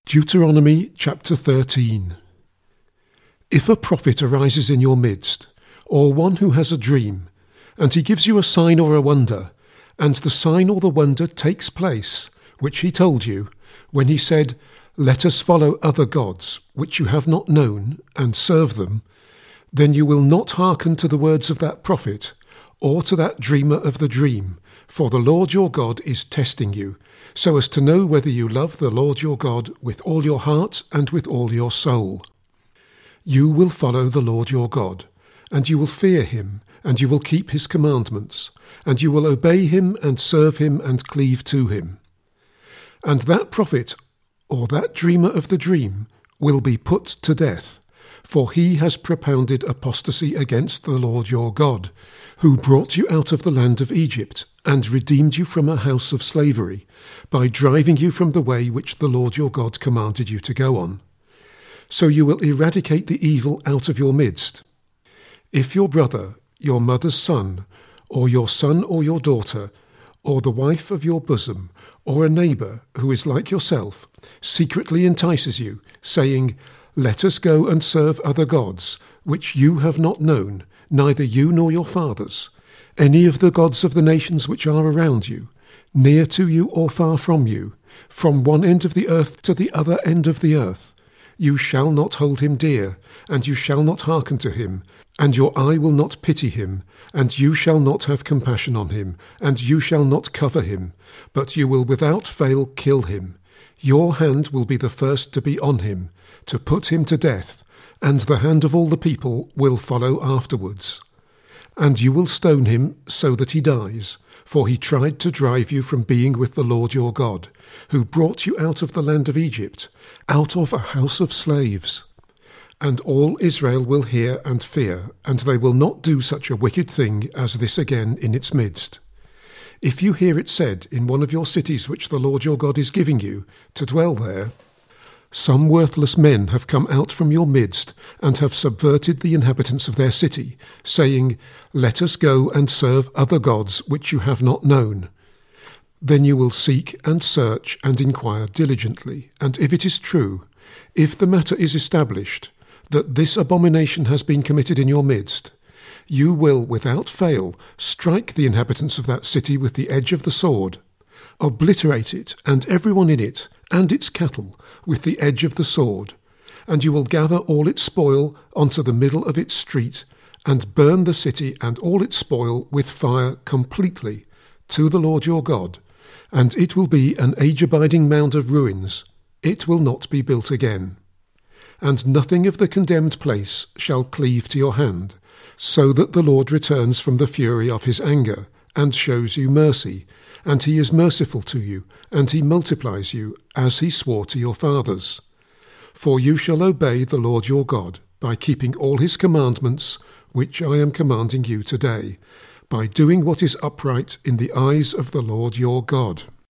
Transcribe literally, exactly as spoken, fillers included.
Deuteronomy chapter thirteen. If a prophet arises in your midst, or one who has a dream, and he gives you a sign or a wonder, and the sign or the wonder takes place, which he told you, when he said, "Let us follow other gods, which you have not known, and serve them," then you will not hearken to the words of that prophet, or to that dreamer of the dream, for the Lord your God is testing you, so as to know whether you love the Lord your God with all your heart and with all your soul. You will follow the Lord your God, and you will fear him, and you will keep his commandments, and you will obey him and serve him and cleave to him. And that prophet, or that dreamer of the dream, will be put to death, for he has propounded apostasy against the Lord your God, who brought you out of the land of Egypt, and redeemed you from a house of slavery, by driving you from the way which the Lord your God commanded you to go on. So you will eradicate the evil out of your midst. If your brother, your mother's son, or your son or your daughter, or the wife of your bosom, or a neighbour who is like yourself, secretly entices you, saying, "Let us go and serve other gods, which you have not known, neither you nor your fathers, any of the gods of the nations which are around you, near to you or far from you, from one end of the earth to the other end of the earth, you shall not hold him dear, and you shall not hearken to him, and your eye will not pity him, and you shall not have compassion on him, and you shall not cover him, but you will without fail kill him. Your hand will be the first to be on him, to put him to death, and the hand of all the people will follow afterwards. And you will stone him so that he dies, for he tried to drive you from being with the Lord your God, who brought you out of the land of Egypt, out of a house of slaves. And all Israel will hear and fear, and they will not do such a wicked thing as this again in its midst. If you hear it said in one of your cities which the Lord your God is giving you, to dwell there, "Some worthless men have come out from your midst, and have subverted the inhabitants of their city, saying, 'Let us go and serve other gods which you have not known,' then you will seek and search and inquire diligently, and if it is true, if the matter is established, that this abomination has been committed in your midst, you will without fail strike the inhabitants of that city with the edge of the sword, obliterate it and everyone in it, and its cattle, with the edge of the sword, and you will gather all its spoil onto the middle of its street, and burn the city and all its spoil with fire completely to the Lord your God, and it will be an age-abiding mound of ruins. It will not be built again. And nothing of the condemned place shall cleave to your hand, so that the Lord returns from the fury of his anger, and shows you mercy, and he is merciful to you, and he multiplies you, as he swore to your fathers. For you shall obey the Lord your God, by keeping all his commandments, which I am commanding you today, by doing what is upright in the eyes of the Lord your God."